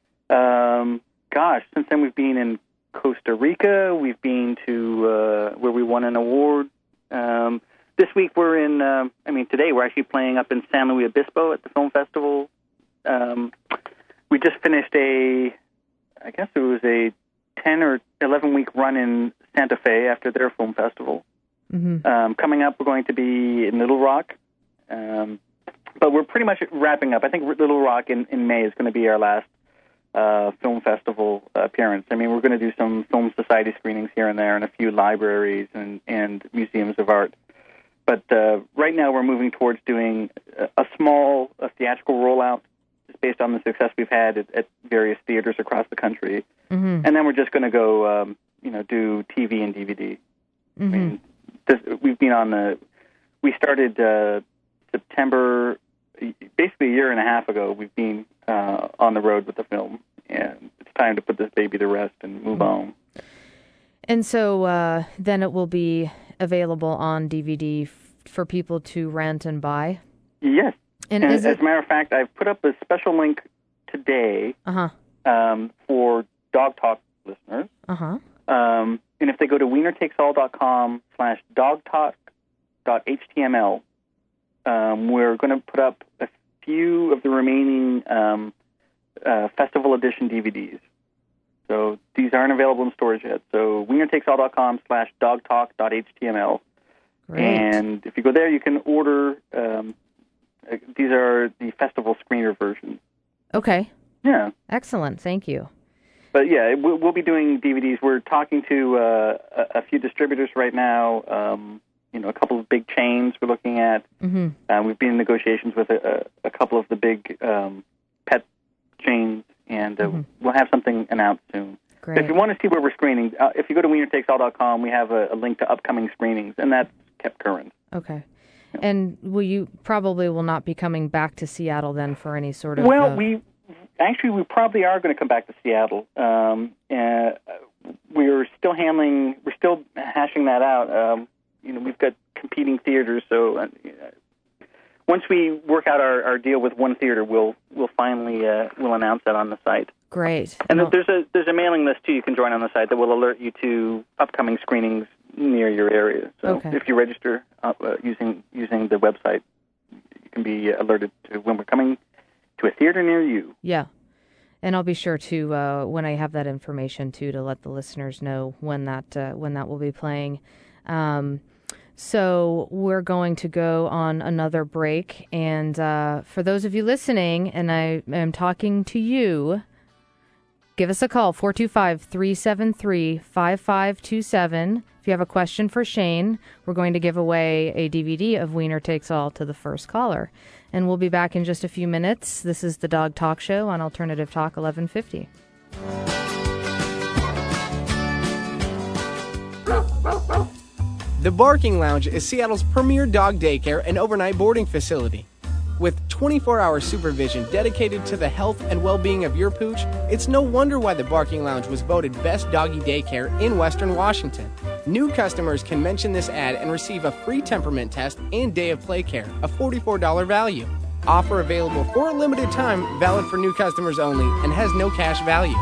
Since then we've been in Costa Rica. We've been to where we won an award. This week we're in, today we're actually playing up in San Luis Obispo at the film festival. We just finished a 10 or 11-week run in Santa Fe after their film festival. Mm-hmm. Coming up, we're going to be in Little Rock. But we're pretty much wrapping up. I think Little Rock in May is going to be our last film festival appearance. I mean, we're going to do some film society screenings here and there in a few libraries and museums of art. But right now we're moving towards doing a small theatrical rollout just based on the success we've had at various theaters across the country. Mm-hmm. And then we're just going to go, do TV and DVD. Mm-hmm. I mean, we've been we started September, basically a year and a half ago, we've been on the road with the film. And it's time to put this baby to rest and move on. And so then it will be available on DVD for people to rent and buy? Yes. And as a matter of fact, I've put up a special link today for Dog Talk listeners. And if they go to wienertakesall.com/dogtalk.html, we're going to put up a few of the remaining festival edition DVDs. So these aren't available in stores yet. So wienertakesall.com/dogtalk.html. Great. And if you go there, you can order. These are the festival screener versions. Okay. Yeah. Excellent. Thank you. But yeah, we'll be doing DVDs. We're talking to a few distributors right now. A couple of big chains we're looking at. Mm-hmm. We've been in negotiations with a couple of the big pet chains, and we'll have something announced soon. Great. So if you want to see where we're screening, if you go to wienertakesall.com, we have a link to upcoming screenings, and that's kept current. Okay. And you probably will not be coming back to Seattle then for any sort of... Well, we probably are going to come back to Seattle. We're still hashing that out. We've got competing theaters, so once we work out our deal with one theater, we'll finally we'll announce that on the site. Great. And there's a mailing list too you can join on the site that will alert you to upcoming screenings near your area. So if you register using the website, you can be alerted to when we're coming to a theater near you. Yeah. And I'll be sure to, when I have that information, too, to let the listeners know when that will be playing. So we're going to go on another break. And for those of you listening, and I am talking to you, give us a call, 425-373-5527. If you have a question for Shane, we're going to give away a DVD of Wiener Takes All to the first caller. And we'll be back in just a few minutes. This is the Dog Talk Show on Alternative Talk 1150. The Barking Lounge is Seattle's premier dog daycare and overnight boarding facility. With 24-hour supervision dedicated to the health and well-being of your pooch, it's no wonder why the Barking Lounge was voted best doggy daycare in Western Washington. New customers can mention this ad and receive a free temperament test and day of play care, a $44 value. Offer available for a limited time, valid for new customers only, and has no cash value.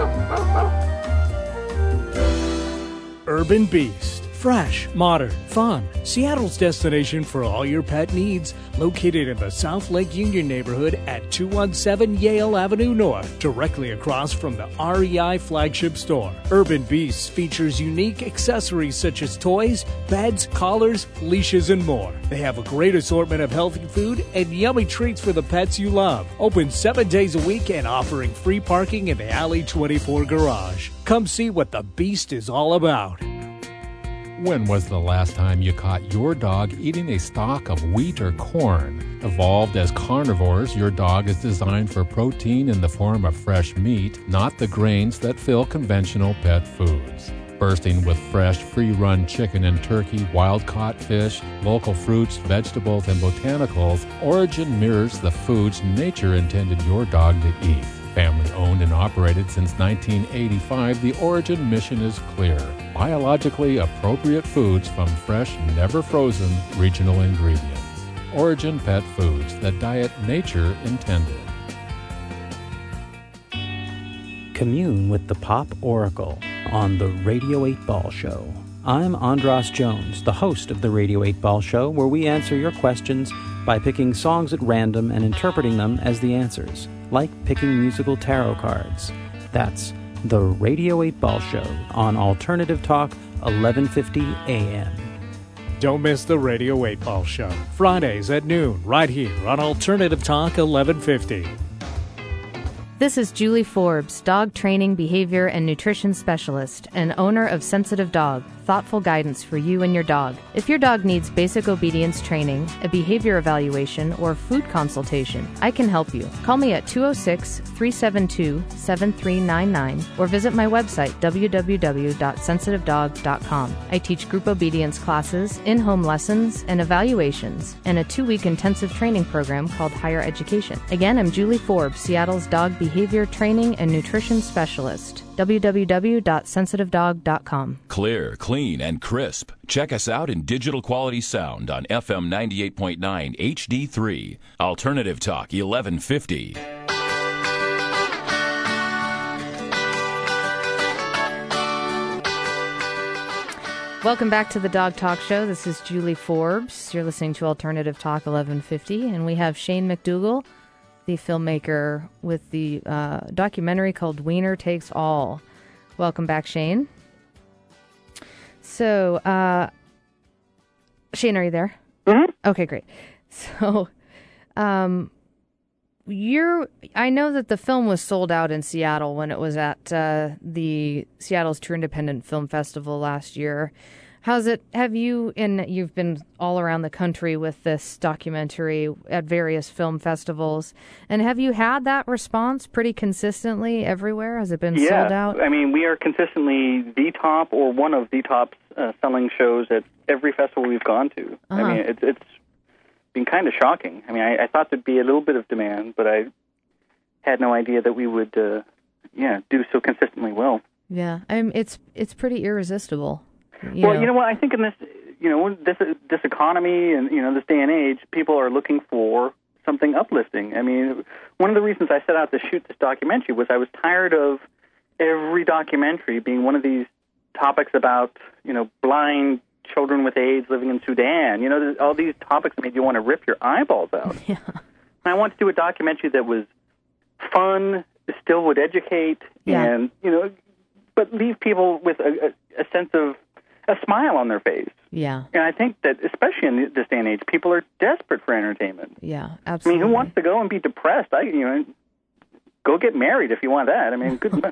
Urban Beast. Fresh, modern, fun. Seattle's destination for all your pet needs. Located in the South Lake Union neighborhood at 217 Yale Avenue North, directly across from the REI flagship store. Urban Beasts features unique accessories such as toys, beds, collars, leashes, and more. They have a great assortment of healthy food and yummy treats for the pets you love. Open 7 days a week and offering free parking in the Alley 24 garage. Come see what the Beast is all about. When was the last time you caught your dog eating a stalk of wheat or corn? Evolved as carnivores, your dog is designed for protein in the form of fresh meat, not the grains that fill conventional pet foods. Bursting with fresh, free-run chicken and turkey, wild-caught fish, local fruits, vegetables, and botanicals, Origin mirrors the foods nature intended your dog to eat. Family-owned and operated since 1985, the Origin mission is clear. Biologically appropriate foods from fresh, never frozen, regional ingredients. Origin Pet Foods, the diet nature intended. Commune with the Pop Oracle on the Radio 8 Ball Show. I'm Andras Jones, the host of the Radio 8 Ball Show, where we answer your questions by picking songs at random and interpreting them as the answers, like picking musical tarot cards. That's the Radio 8 Ball Show on Alternative Talk, 1150 AM. Don't miss the Radio 8 Ball Show, Fridays at noon, right here on Alternative Talk, 1150. This is Julie Forbes, dog training, behavior, and nutrition specialist, and owner of Sensitive Dog, thoughtful guidance for you and your dog. If your dog needs basic obedience training, a behavior evaluation, or food consultation, I can help you. Call me at 206-372-7399 or visit my website, www.sensitivedog.com. I teach group obedience classes, in-home lessons, and evaluations, and a 2-week intensive training program called Higher Education. Again, I'm Julie Forbes, Seattle's dog behavior training and nutrition specialist. www.sensitivedog.com. Clear, clean, and crisp. Check us out in digital quality sound on FM 98.9 HD3. Alternative Talk 1150. Welcome back to the Dog Talk Show. This is Julie Forbes. You're listening to Alternative Talk 1150, and we have Shane McDougall, the filmmaker, with the documentary called Wiener Takes All. Welcome back, Shane. So, Shane, are you there? Mm-hmm. Okay, great. So, I know that the film was sold out in Seattle when it was at the Seattle's True Independent Film Festival last year. You've been all around the country with this documentary at various film festivals, and have you had that response pretty consistently everywhere? Has it been sold out? I mean, we are consistently the top or one of the top selling shows at every festival we've gone to. Uh-huh. I mean, been kind of shocking. I mean, I thought there'd be a little bit of demand, but I had no idea that we would, do so consistently well. Yeah, it's pretty irresistible. You know what? I think in this, this economy and this day and age, people are looking for something uplifting. I mean, one of the reasons I set out to shoot this documentary was I was tired of every documentary being one of these topics about blind children with AIDS living in Sudan. All these topics made you want to rip your eyeballs out. Yeah. And I wanted to do a documentary that was fun, still would educate, and but leave people with a sense of a smile on their face. Yeah. And I think that, especially in this day and age, people are desperate for entertainment. Yeah, absolutely. I mean, who wants to go and be depressed? Go get married if you want that. I mean, good.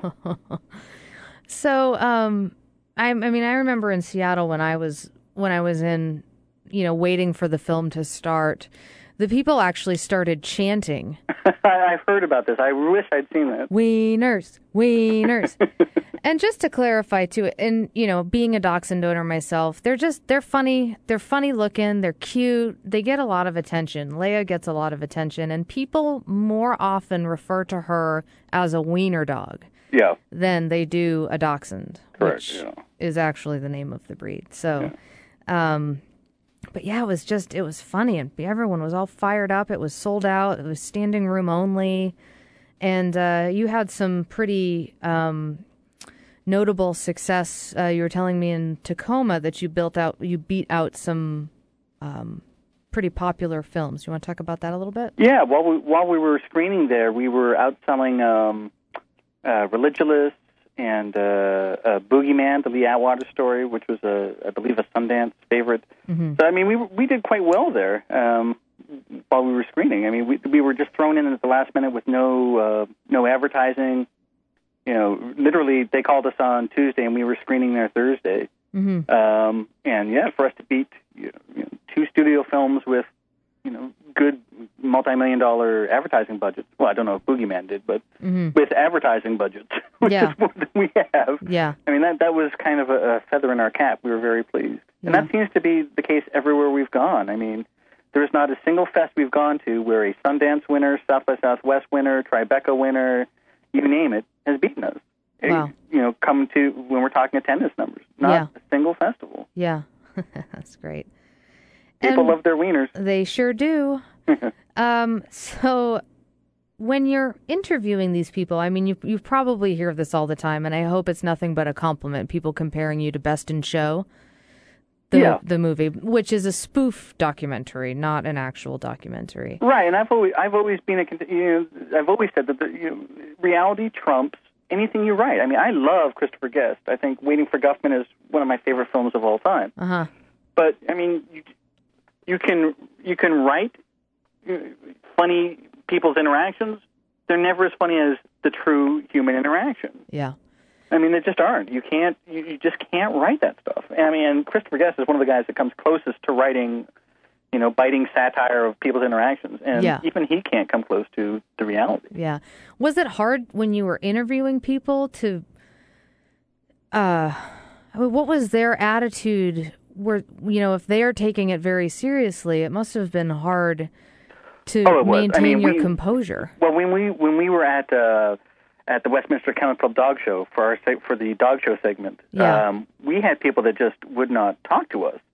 So, I remember in Seattle when I was in, waiting for the film to start, the people actually started chanting. I've heard about this. I wish I'd seen that. Wieners, wieners. And just to clarify too, and being a dachshund donor myself, they're funny looking, they're cute, they get a lot of attention. Leia gets a lot of attention, and people more often refer to her as a wiener dog. Yeah. Than they do a dachshund, correct, which is actually the name of the breed. So, but yeah, it was funny, and everyone was all fired up. It was sold out. It was standing room only, and you had some pretty notable success. You were telling me in Tacoma that you beat out some pretty popular films. You want to talk about that a little bit? Yeah, while we were screening there, we were outselling Religulous and Boogeyman, the Lee Atwater story, which was I believe a Sundance favorite. Mm-hmm. So I mean, we did quite well there while we were screening. I mean, we were just thrown in at the last minute with no advertising. Literally, they called us on Tuesday, and we were screening there Thursday. Mm-hmm. And for us to beat two studio films with good multi-million-dollar advertising budgets. Well, I don't know if Boogeyman did, but with advertising budgets, which is more than we have. Yeah. I mean, that was kind of a feather in our cap. We were very pleased. And that seems to be the case everywhere we've gone. I mean, there's not a single fest we've gone to where a Sundance winner, South by Southwest winner, Tribeca winner, you name it, has beaten us. Wow. Come to when we're talking attendance numbers. Not a single festival. Yeah. That's great. People love their wieners. They sure do. So when you're interviewing these people, I mean, you probably hear this all the time, and I hope it's nothing but a compliment, people comparing you to Best in Show, the movie, which is a spoof documentary, not an actual documentary. Right, and I've always been I've always said that reality trumps anything you write. I mean, I love Christopher Guest. I think Waiting for Guffman is one of my favorite films of all time. Uh-huh. But I mean, you can write funny people's interactions. They're never as funny as the true human interaction. Yeah. I mean, they just aren't. You just can't write that stuff. I mean, and Christopher Guest is one of the guys that comes closest to writing, biting satire of people's interactions. And even he can't come close to the reality. Yeah. Was it hard when you were interviewing people to, what was their attitude? If they are taking it very seriously, it must have been hard to maintain your composure. Well, when we were at the Westminster Kennel Club Dog Show for the dog show segment, we had people that just would not talk to us.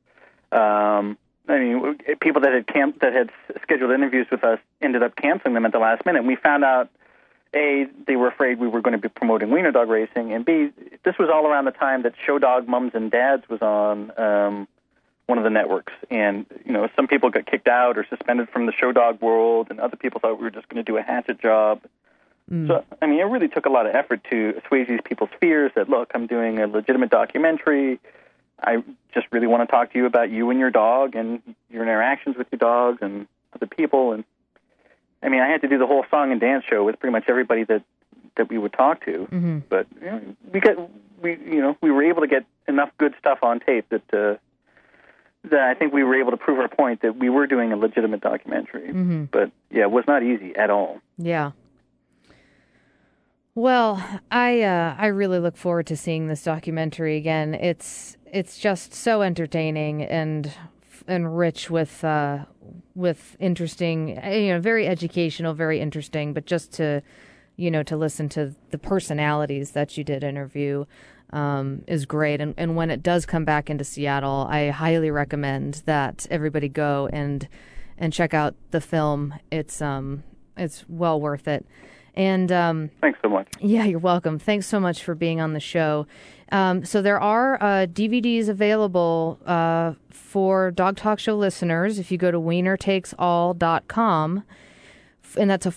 People that had scheduled interviews with us ended up canceling them at the last minute. And we found out, A, they were afraid we were going to be promoting wiener dog racing, and B, this was all around the time that Show Dog Mums and Dads was on one of the networks. And, some people got kicked out or suspended from the Show Dog world, and other people thought we were just going to do a hatchet job. So, I mean, it really took a lot of effort to assuage these people's fears that, look, I'm doing a legitimate documentary. I just really want to talk to you about you and your dog and your interactions with your dogs and other people. And I mean, I had to do the whole song and dance show with pretty much everybody that we would talk to. Mm-hmm. But we were able to get enough good stuff on tape that I think we were able to prove our point that we were doing a legitimate documentary. Mm-hmm. But it was not easy at all. Yeah. Well, I really look forward to seeing this documentary again. It's just so entertaining and and rich with interesting, very educational, very interesting, but just to listen to the personalities that you did interview is great. And when it does come back into Seattle, I highly recommend that everybody go and check out the film. It's well worth it. And thanks so much. Yeah, you're welcome. Thanks so much for being on the show. So there are DVDs available for Dog Talk Show listeners if you go to wienertakesall.com, and that's a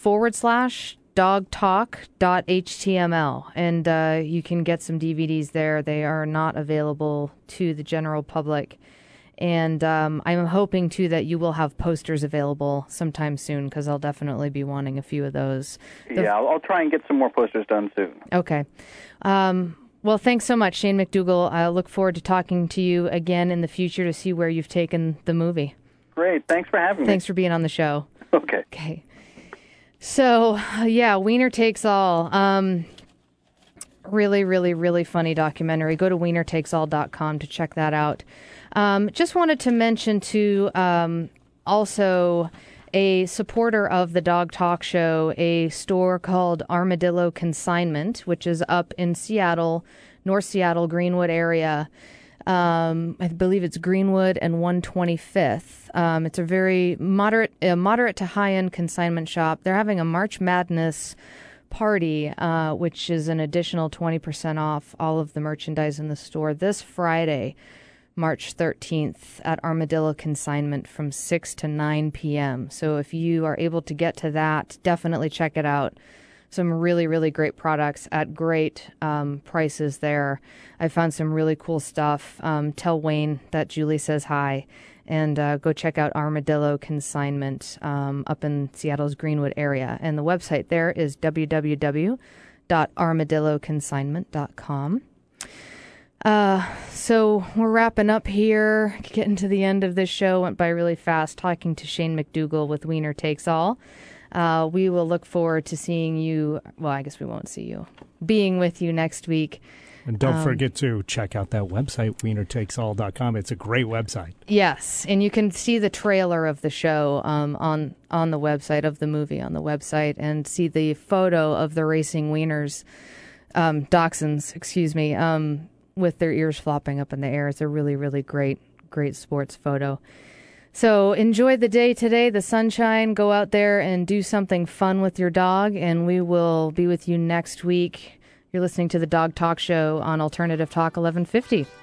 /dogtalk.html, and you can get some DVDs there. They are not available to the general public. And I'm hoping, too, that you will have posters available sometime soon, because I'll definitely be wanting a few of those. Yeah, I'll try and get some more posters done soon. Okay. Well, thanks so much, Shane McDougall. I look forward to talking to you again in the future to see where you've taken the movie. Great. Thanks for having me. Thanks for being on the show. Okay. Okay. So, yeah, Wiener Takes All. Really, really, really funny documentary. Go to wienertakesall.com to check that out. Just wanted to mention, too, also a supporter of the Dog Talk Show, a store called Armadillo Consignment, which is up in Seattle, North Seattle, Greenwood area. I believe it's Greenwood and 125th. It's a very moderate to high-end consignment shop. They're having a March Madness party, which is an additional 20% off all of the merchandise in the store this Friday, March 13th at Armadillo Consignment from 6 to 9 p.m. So if you are able to get to that, definitely check it out. Some really, really great products at great prices there. I found some really cool stuff. Tell Wayne that Julie says hi. And go check out Armadillo Consignment up in Seattle's Greenwood area. And the website there is www.armadilloconsignment.com. So we're wrapping up here, getting to the end of this show. Went by really fast, talking to Shane McDougall with Wiener Takes All. We will look forward to seeing you. Well, I guess we won't see you. Being with you next week. And don't forget to check out that website, wienertakesall.com. It's a great website. Yes, and you can see the trailer of the show on the website, of the movie on the website, and see the photo of the racing wieners, dachshunds, with their ears flopping up in the air. It's a really, really great sports photo. So enjoy the day today, the sunshine. Go out there and do something fun with your dog, and we will be with you next week. You're listening to the Dog Talk Show on Alternative Talk 1150.